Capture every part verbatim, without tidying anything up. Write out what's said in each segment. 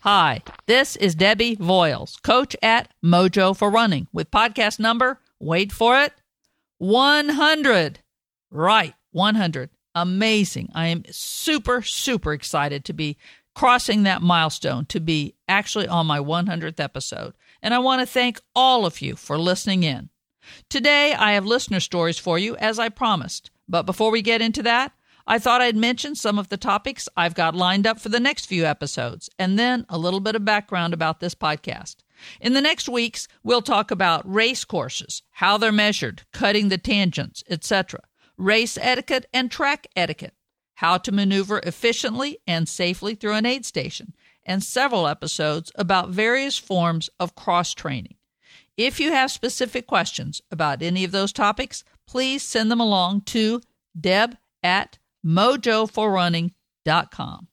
Hi, this is Debbie Voiles, coach at Mojo for Running, with podcast number, wait for it, one hundred. Right, one hundred. Amazing. I am super, super excited to be crossing that milestone, to be actually on my one hundredth episode. And I want to thank all of you for listening in. Today, I have listener stories for you, as I promised. But before we get into that, I thought I'd mention some of the topics I've got lined up for the next few episodes, and then a little bit of background about this podcast. In the next weeks, we'll talk about race courses, how they're measured, cutting the tangents, et cetera, race etiquette and track etiquette, how to maneuver efficiently and safely through an aid station, and several episodes about various forms of cross-training. If you have specific questions about any of those topics, please send them along to deb at mojo for running dot com.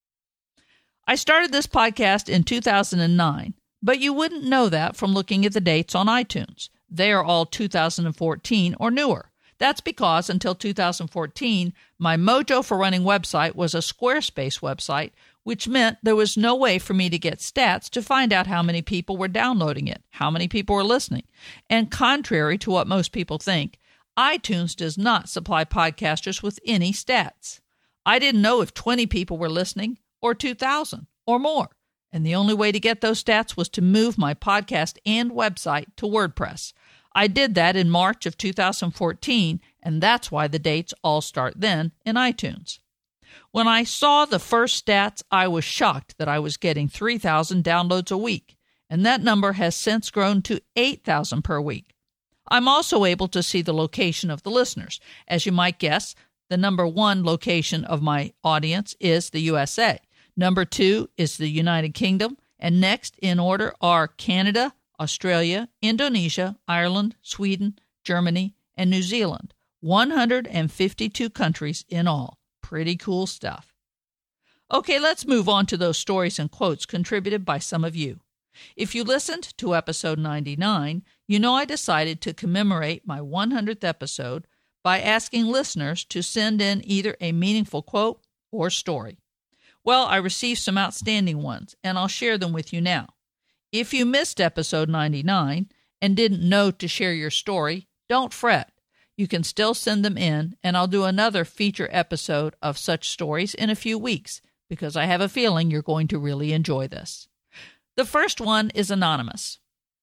I started this podcast in two thousand nine, but you wouldn't know that from looking at the dates on iTunes. They are all two thousand fourteen or newer. That's because until two thousand fourteen, my Mojo for Running website was a Squarespace website, which meant there was no way for me to get stats to find out how many people were downloading it, how many people were listening. And contrary to what most people think, iTunes does not supply podcasters with any stats. I didn't know if twenty people were listening or two thousand or more, and the only way to get those stats was to move my podcast and website to WordPress. I did that in March of two thousand fourteen, and that's why the dates all start then in iTunes. When I saw the first stats, I was shocked that I was getting three thousand downloads a week, and that number has since grown to eight thousand per week. I'm also able to see the location of the listeners. As you might guess, the number one location of my audience is the U S A. Number two is the United Kingdom, and next in order are Canada, Australia, Indonesia, Ireland, Sweden, Germany, and New Zealand. one hundred fifty-two countries in all. Pretty cool stuff. Okay, let's move on to those stories and quotes contributed by some of you. If you listened to episode ninety-nine, you know I decided to commemorate my one hundredth episode by asking listeners to send in either a meaningful quote or story. Well, I received some outstanding ones, and I'll share them with you now. If you missed episode ninety-nine and didn't know to share your story, don't fret. You can still send them in, and I'll do another feature episode of such stories in a few weeks, because I have a feeling you're going to really enjoy this. The first one is anonymous.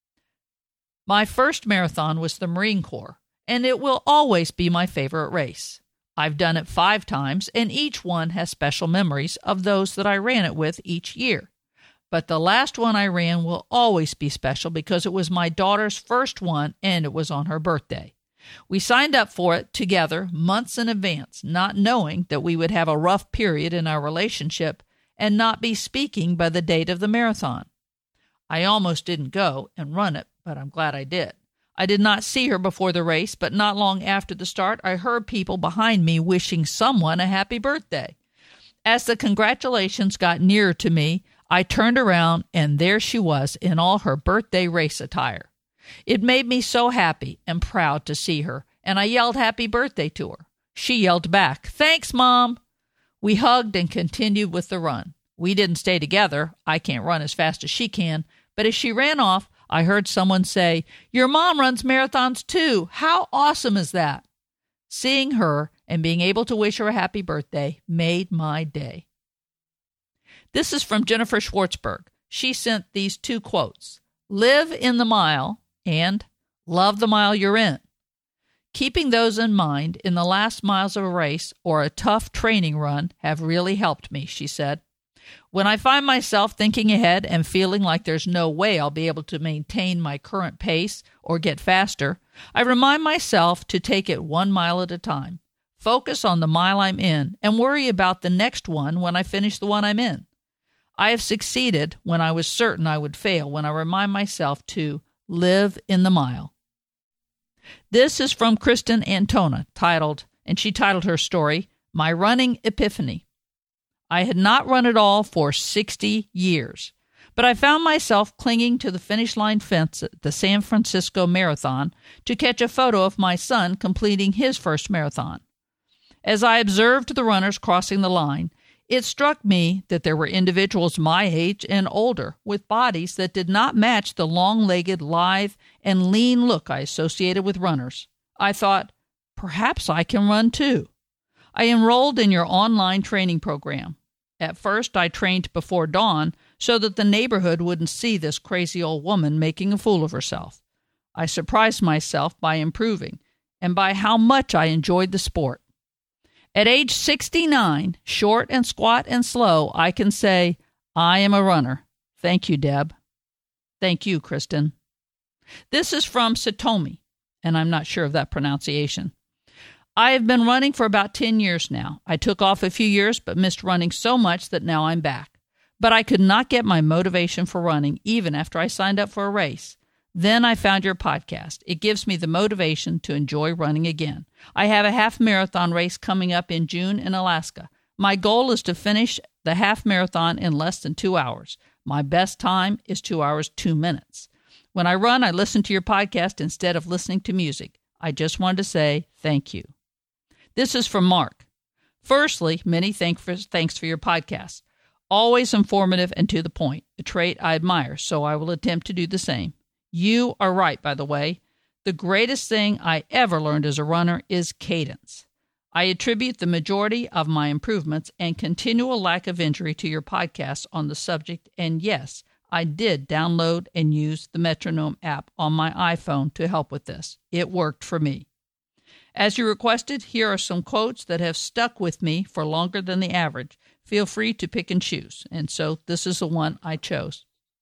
My first marathon was the Marine Corps, and it will always be my favorite race. I've done it five times, and each one has special memories of those that I ran it with each year. But the last one I ran will always be special because it was my daughter's first one, and it was on her birthday. We signed up for it together months in advance, not knowing that we would have a rough period in our relationship and not be speaking by the date of the marathon. I almost didn't go and run it, but I'm glad I did. I did not see her before the race, but not long after the start, I heard people behind me wishing someone a happy birthday. As the congratulations got nearer to me, I turned around, and there she was in all her birthday race attire. It made me so happy and proud to see her, and I yelled happy birthday to her. She yelled back, "Thanks, Mom." We hugged and continued with the run. We didn't stay together. I can't run as fast as she can, but as she ran off, I heard someone say, "Your mom runs marathons too. How awesome is that?" Seeing her and being able to wish her a happy birthday made my day. This is from Jennifer Schwartzberg. She sent these two quotes: "Live in the mile" and "Love the mile you're in." Keeping those in mind in the last miles of a race or a tough training run have really helped me, she said. When I find myself thinking ahead and feeling like there's no way I'll be able to maintain my current pace or get faster, I remind myself to take it one mile at a time, focus on the mile I'm in, and worry about the next one when I finish the one I'm in. I have succeeded when I was certain I would fail when I remind myself to live in the mile. This is from Kristen Antona, titled, and she titled her story, My Running Epiphany. I had not run at all for sixty years, but I found myself clinging to the finish line fence at the San Francisco Marathon to catch a photo of my son completing his first marathon. As I observed the runners crossing the line, It struck me that there were individuals my age and older with bodies that did not match the long-legged, lithe, and lean look I associated with runners. I thought, perhaps I can run too. I enrolled in your online training program. At first, I trained before dawn so that the neighborhood wouldn't see this crazy old woman making a fool of herself. I surprised myself by improving and by how much I enjoyed the sport. At age sixty-nine, short and squat and slow, I can say, I am a runner. Thank you, Deb. Thank you, Kristen. This is from Satomi, and I'm not sure of that pronunciation. I have been running for about ten years now. I took off a few years but missed running so much that now I'm back. But I could not get my motivation for running even after I signed up for a race. Then I found your podcast. It gives me the motivation to enjoy running again. I have a half marathon race coming up in June in Alaska. My goal is to finish the half marathon in less than two hours. My best time is two hours, two minutes. When I run, I listen to your podcast instead of listening to music. I just wanted to say thank you. This is from Mark. Firstly, many thank for, thanks for your podcast. Always informative and to the point, a trait I admire, so I will attempt to do the same. You are right, by the way. The greatest thing I ever learned as a runner is cadence. I attribute the majority of my improvements and continual lack of injury to your podcast on the subject, and yes, I did download and use the Metronome app on my iPhone to help with this. It worked for me. As you requested, here are some quotes that have stuck with me for longer than the average. Feel free to pick and choose, and so this is the one I chose.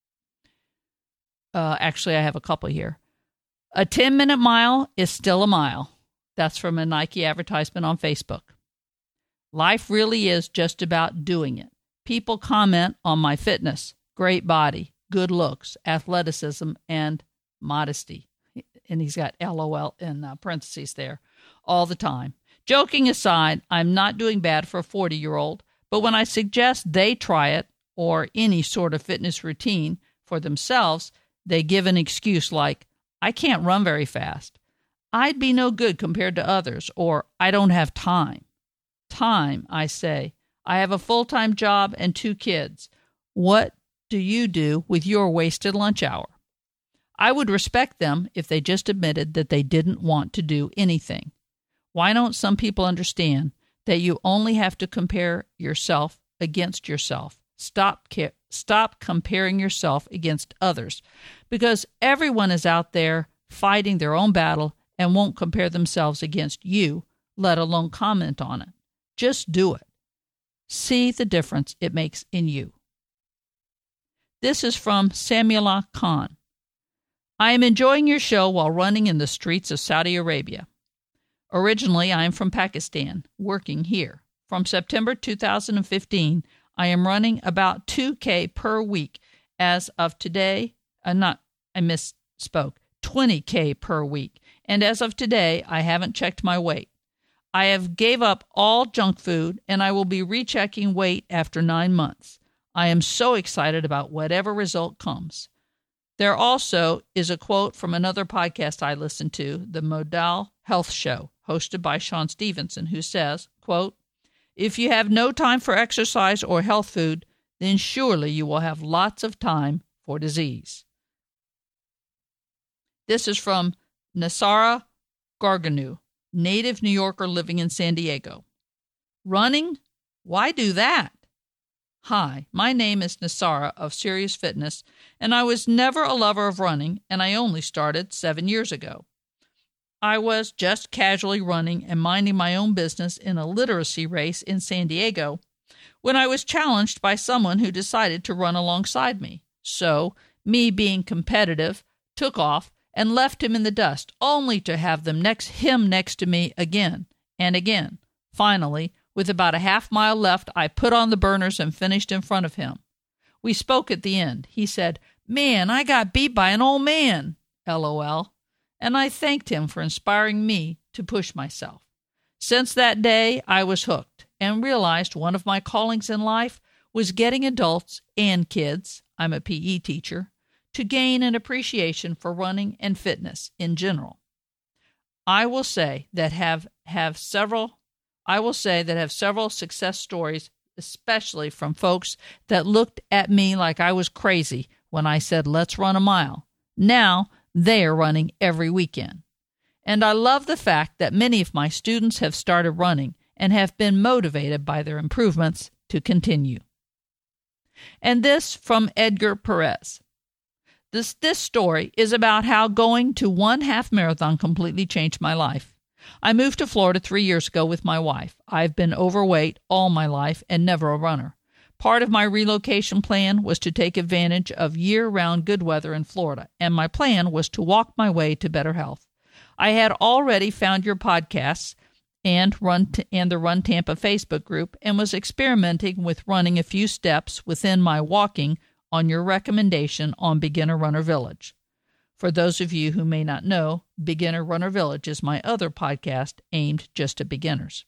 Uh, actually, I have a couple here. A ten-minute mile is still a mile. That's from a Nike advertisement on Facebook. Life really is just about doing it. People comment on my fitness, great body, good looks, athleticism, and modesty. And he's got L O L in uh, parentheses there all the time. Joking aside, I'm not doing bad for a forty-year-old, but when I suggest they try it or any sort of fitness routine for themselves, they give an excuse like, I can't run very fast. I'd be no good compared to others, or I don't have time. Time, I say. I have a full-time job and two kids. What do you do with your wasted lunch hour? I would respect them if they just admitted that they didn't want to do anything. Why don't some people understand that you only have to compare yourself against yourself? Stop ca- stop comparing yourself against others, because everyone is out there fighting their own battle and won't compare themselves against you, let alone comment on it. Just do it. See the difference it makes in you. This is from Samuela Khan. I am enjoying your show while running in the streets of Saudi Arabia. Originally, I am from Pakistan, working here. From September two thousand fifteen, I am running about two K per week. As of today, uh, not I misspoke, twenty K per week. And as of today, I haven't checked my weight. I have gave up all junk food, and I will be rechecking weight after nine months. I am so excited about whatever result comes. There also is a quote from another podcast I listen to, the Modal Health Show, hosted by Sean Stevenson, who says, quote, if you have no time for exercise or health food, then surely you will have lots of time for disease. This is from Nasara Garganu, native New Yorker living in San Diego. Running? Why do that? Hi, my name is Nasara of Serious Fitness, and I was never a lover of running, and I only started seven years ago. I was just casually running and minding my own business in a literacy race in San Diego when I was challenged by someone who decided to run alongside me. So, me being competitive, took off and left him in the dust, only to have them next him next to me again and again. Finally, with about a half mile left, I put on the burners and finished in front of him. We spoke at the end. He said, "Man, I got beat by an old man," LOL. And I thanked him for inspiring me to push myself. Since that day, I was hooked and realized one of my callings in life was getting adults and kids, I'm a P E teacher, to gain an appreciation for running and fitness in general. I will say that have have several I will say that have several success stories especially from folks that looked at me like I was crazy when I said, let's run a mile. Now they are running every weekend. And I love the fact that many of my students have started running and have been motivated by their improvements to continue. And this from Edgar Perez. This, this story is about how going to one half marathon completely changed my life. I moved to Florida three years ago with my wife. I've been overweight all my life and never a runner. Part of my relocation plan was to take advantage of year-round good weather in Florida, and my plan was to walk my way to better health. I had already found your podcasts and run t- and the Run Tampa Facebook group and was experimenting with running a few steps within my walking on your recommendation on Beginner Runner Village. For those of you who may not know, Beginner Runner Village is my other podcast aimed just at beginners.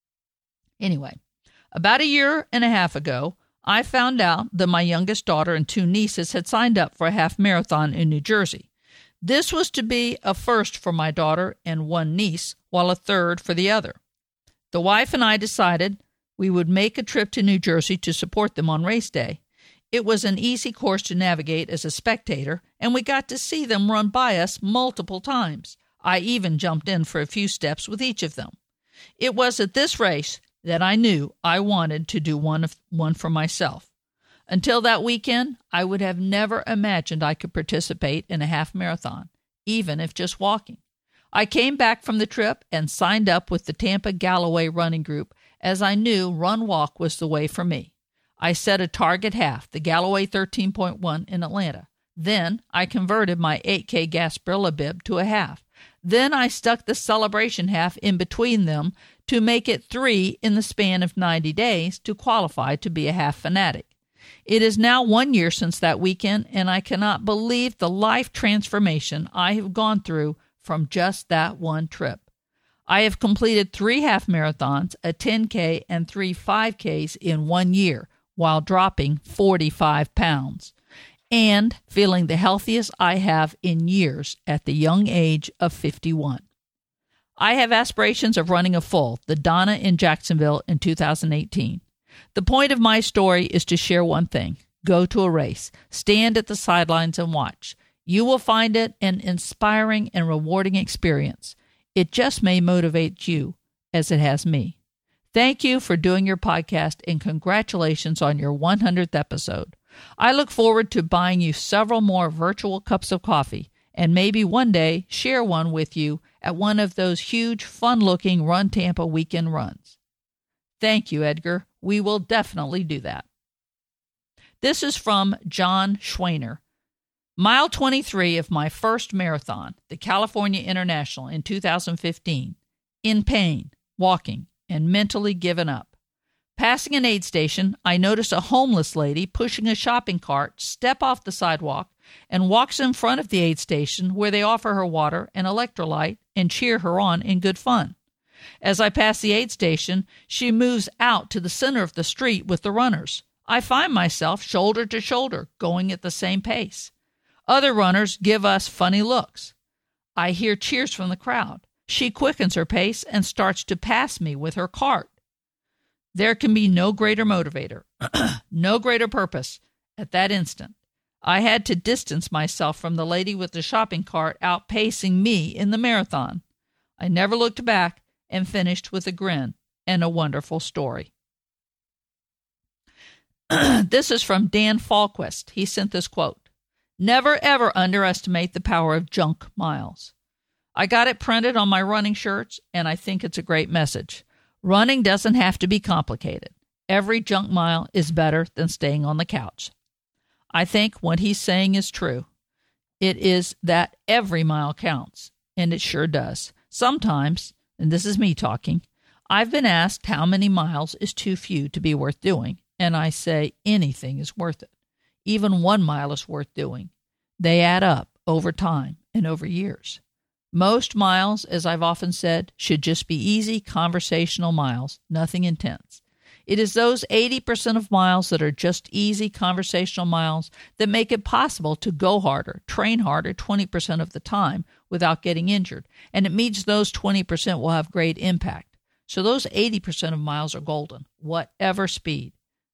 Anyway, about a year and a half ago, I found out that my youngest daughter and two nieces had signed up for a half marathon in New Jersey. This was to be a first for my daughter and one niece, while a third for the other. The wife and I decided we would make a trip to New Jersey to support them on race day. It was an easy course to navigate as a spectator, and we got to see them run by us multiple times. I even jumped in for a few steps with each of them. It was at this race that I knew I wanted to do one, of, one for myself. Until that weekend, I would have never imagined I could participate in a half marathon, even if just walking. I came back from the trip and signed up with the Tampa Galloway running group, as I knew run walk was the way for me. I set a target half, the Galloway thirteen point one in Atlanta. Then I converted my eight K Gasparilla bib to a half. Then I stuck the celebration half in between them to make it three in the span of ninety days to qualify to be a half fanatic. It is now one year since that weekend, and I cannot believe the life transformation I have gone through from just that one trip. I have completed three half marathons, a ten K, and three five Ks in one year while dropping forty-five pounds and feeling the healthiest I have in years at the young age of fifty-one. I have aspirations of running a full, the Donna in Jacksonville in two thousand eighteen. The point of my story is to share one thing. Go to a race. Stand at the sidelines and watch. You will find it an inspiring and rewarding experience. It just may motivate you as it has me. Thank you for doing your podcast, and congratulations on your one hundredth episode. I look forward to buying you several more virtual cups of coffee and maybe one day share one with you at one of those huge, fun-looking Run Tampa weekend runs. Thank you, Edgar. We will definitely do that. This is from John Schwainer. Mile twenty-three of my first marathon, the California International in two thousand fifteen. In pain, walking, and mentally given up. Passing an aid station, I notice a homeless lady pushing a shopping cart step off the sidewalk and walks in front of the aid station, where they offer her water and electrolyte and cheer her on in good fun. As I pass the aid station, she moves out to the center of the street with the runners. I find myself shoulder to shoulder, going at the same pace. Other runners give us funny looks. I hear cheers from the crowd. She quickens her pace and starts to pass me with her cart. There can be no greater motivator, no greater purpose at that instant. I had to distance myself from the lady with the shopping cart outpacing me in the marathon. I never looked back and finished with a grin and a wonderful story. This is from Dan Falquist. He sent this quote. Never, ever underestimate the power of junk miles. I got it printed on my running shirts, and I think it's a great message. Running doesn't have to be complicated. Every junk mile is better than staying on the couch. I think what he's saying is true. It is that every mile counts, and it sure does. Sometimes, and this is me talking, I've been asked how many miles is too few to be worth doing, and I say anything is worth it. Even one mile is worth doing. They add up over time and over years. Most miles, as I've often said, should just be easy conversational miles, nothing intense. It is those eighty percent of miles that are just easy conversational miles that make it possible to go harder, train harder twenty percent of the time without getting injured. And it means those twenty percent will have great impact. So those eighty percent of miles are golden, whatever speed.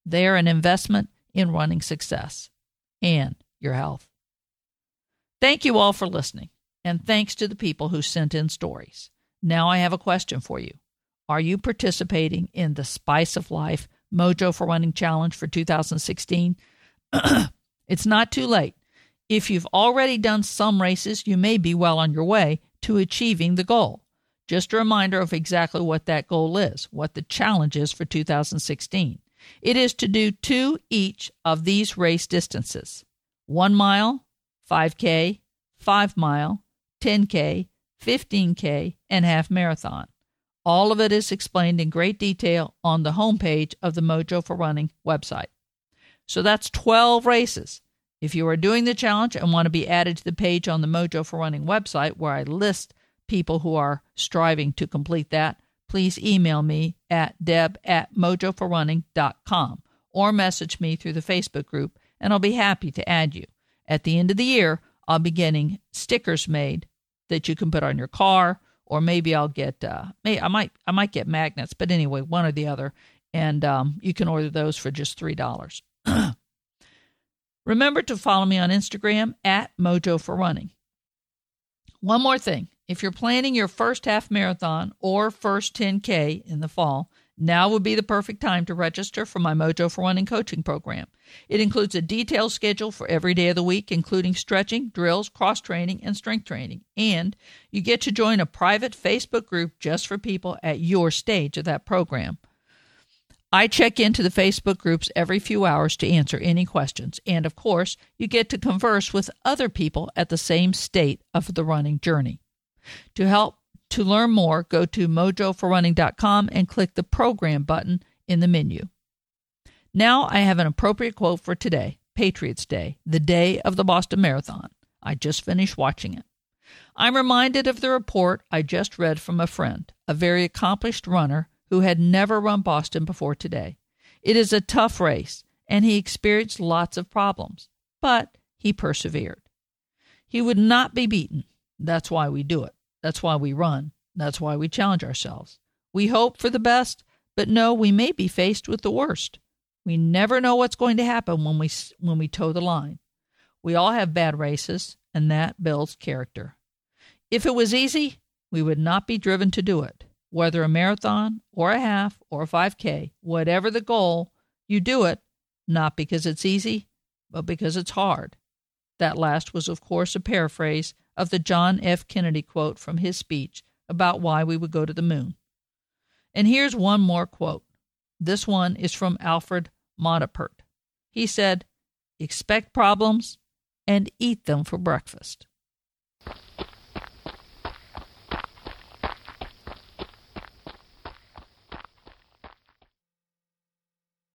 They are an investment in running success and your health. Thank you all for listening, and thanks to the people who sent in stories. Now I have a question for you. Are you participating in the Spice of Life Mojo for Running Challenge for two thousand sixteen? It's not too late. If you've already done some races, you may be well on your way to achieving the goal. Just a reminder of exactly what that goal is, what the challenge is for two thousand sixteen. It is to do two each of these race distances: one mile, five K, five mile, ten K, fifteen K, and half marathon. All of it is explained in great detail on the homepage of the Mojo for Running website. So that's twelve races. If you are doing the challenge and want to be added to the page on the Mojo for Running website where I list people who are striving to complete that, please email me at deb at mojo for running dot com or message me through the Facebook group, and I'll be happy to add you. At the end of the year, I'll be getting stickers made that you can put on your car, or maybe I'll get, uh, may I might I might get magnets, but anyway, one or the other, and um, you can order those for just three dollars. Remember to follow me on Instagram at Mojo for Running. One more thing. If you're planning your first half marathon or first ten K in the fall, now would be the perfect time to register for my Mojo for Running coaching program. It includes a detailed schedule for every day of the week, including stretching, drills, cross-training, and strength training. And you get to join a private Facebook group just for people at your stage of that program. I check into the Facebook groups every few hours to answer any questions. And, of course, you get to converse with other people at the same state of the running journey. To help to learn more, go to mojo for running dot com and click the program button in the menu. Now I have an appropriate quote for today, Patriots Day, the day of the Boston Marathon. I just finished watching it. I'm reminded of the report I just read from a friend, a very accomplished runner who had never run Boston before today. It is a tough race, and he experienced lots of problems, but he persevered. He would not be beaten. That's why we do it. That's why we run. That's why we challenge ourselves. We hope for the best, but know we may be faced with the worst. We never know what's going to happen when we when we toe the line. We all have bad races, and that builds character. If it was easy, we would not be driven to do it. Whether a marathon or a half or a five K, whatever the goal, you do it, not because it's easy, but because it's hard. That last was, of course, a paraphrase of the John F. Kennedy quote from his speech about why we would go to the moon. And here's one more quote. This one is from Alfred Modapert. He said, "Expect problems and eat them for breakfast."